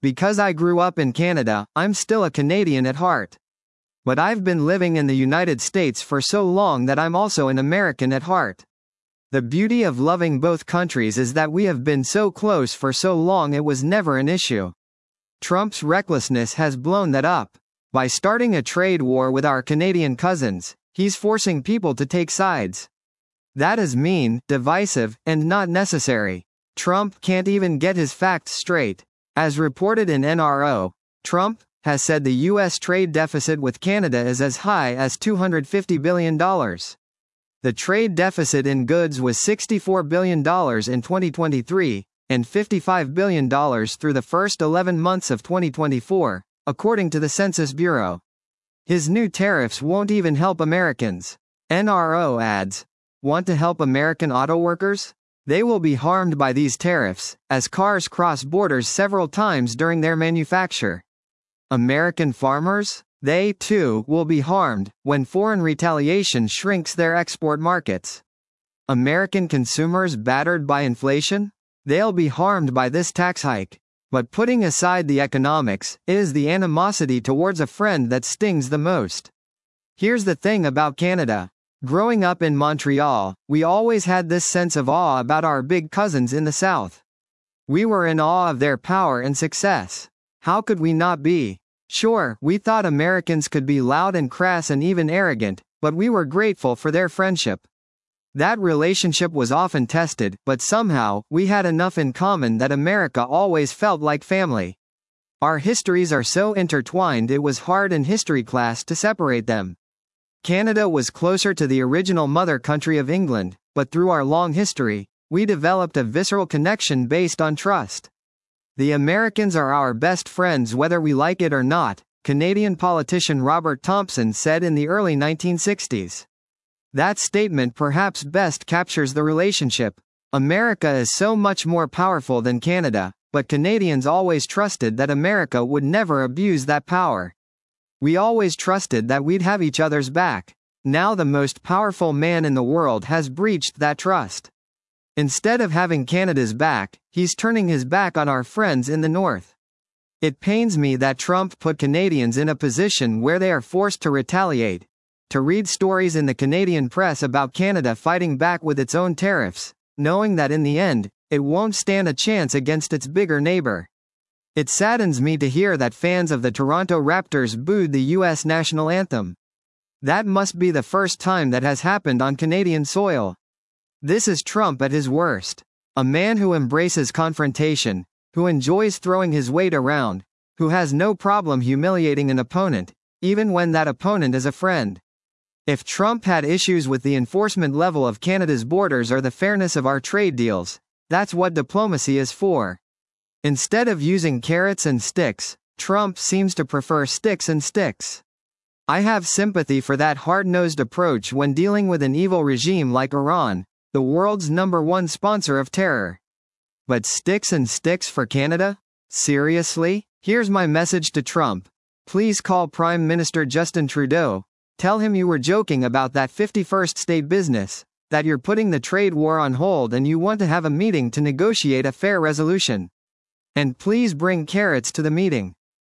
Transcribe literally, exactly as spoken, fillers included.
Because I grew up in Canada, I'm still a Canadian at heart. But I've been living in the United States for so long that I'm also an American at heart. The beauty of loving both countries is that we have been so close for so long it was never an issue. Trump's recklessness has blown that up. By starting a trade war with our Canadian cousins, he's forcing people to take sides. That is mean, divisive, and not necessary. Trump can't even get his facts straight. As reported in N R O, Trump has said the U S trade deficit with Canada is as high as two hundred fifty billion dollars. The trade deficit in goods was sixty-four billion dollars in twenty twenty-three, and fifty-five billion dollars through the first eleven months of twenty twenty-four, according to the Census Bureau. His new tariffs won't even help Americans. N R O adds, want to help American auto workers? They will be harmed by these tariffs, as cars cross borders several times during their manufacture. American farmers? They, too, will be harmed, when foreign retaliation shrinks their export markets. American consumers battered by inflation? They'll be harmed by this tax hike. But putting aside the economics, it is the animosity towards a friend that stings the most. Here's the thing about Canada. Growing up in Montreal, we always had this sense of awe about our big cousins in the South. We were in awe of their power and success. How could we not be? Sure, we thought Americans could be loud and crass and even arrogant, but we were grateful for their friendship. That relationship was often tested, but somehow, we had enough in common that America always felt like family. Our histories are so intertwined it was hard in history class to separate them. Canada was closer to the original mother country of England, but through our long history, we developed a visceral connection based on trust. The Americans are our best friends whether we like it or not, Canadian politician Robert Thompson said in the early nineteen sixties. That statement perhaps best captures the relationship. America is so much more powerful than Canada, but Canadians always trusted that America would never abuse that power. We always trusted that we'd have each other's back. Now the most powerful man in the world has breached that trust. Instead of having Canada's back, he's turning his back on our friends in the North. It pains me that Trump put Canadians in a position where they are forced to retaliate. To read stories in the Canadian press about Canada fighting back with its own tariffs, knowing that in the end, it won't stand a chance against its bigger neighbor. It saddens me to hear that fans of the Toronto Raptors booed the U S national anthem. That must be the first time that has happened on Canadian soil. This is Trump at his worst. A man who embraces confrontation, who enjoys throwing his weight around, who has no problem humiliating an opponent, even when that opponent is a friend. If Trump had issues with the enforcement level of Canada's borders or the fairness of our trade deals, that's what diplomacy is for. Instead of using carrots and sticks, Trump seems to prefer sticks and sticks. I have sympathy for that hard-nosed approach when dealing with an evil regime like Iran, the world's number one sponsor of terror. But sticks and sticks for Canada? Seriously? Here's my message to Trump. Please call Prime Minister Justin Trudeau. Tell him you were joking about that fifty-first state business, that you're putting the trade war on hold and you want to have a meeting to negotiate a fair resolution. And please bring carrots to the meeting.